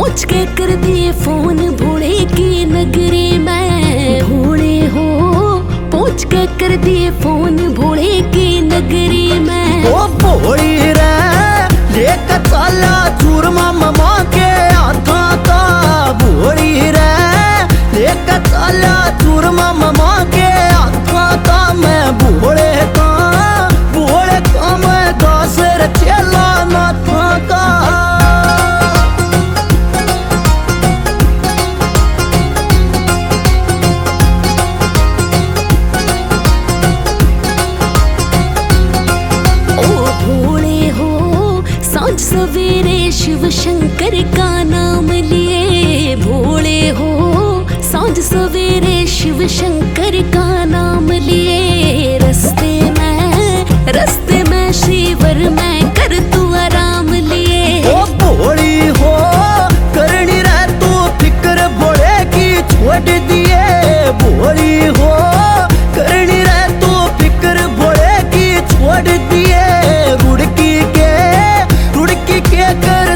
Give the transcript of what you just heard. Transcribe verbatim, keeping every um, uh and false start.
पहुँच के कर दिए फोन भोले की नगरी में। भोले हो पहुँच के कर दिए फोन भोले की नगरी में। ओ भोली रे लेकर चला चूरमा मामा के हाथा का। भोली रे लेकर चला चूरमा मामा के हाथा का। मैं भोले का भोले का मैं दास चेला नाथा का। सांझ सवेरे शिव शंकर का नाम लिए। भोले हो सांझ सवेरे शिव शंकर का नाम लिए। रस्ते में रस्ते में शिवर में कर तू आराम लिए। ओ भोली हो करनी रह तू फिक्र भोले की छोड़ दिए। भोली हो करनी रह तू फिक्र भोले की छोड़ दिए। रुड़की के रुड़की के कर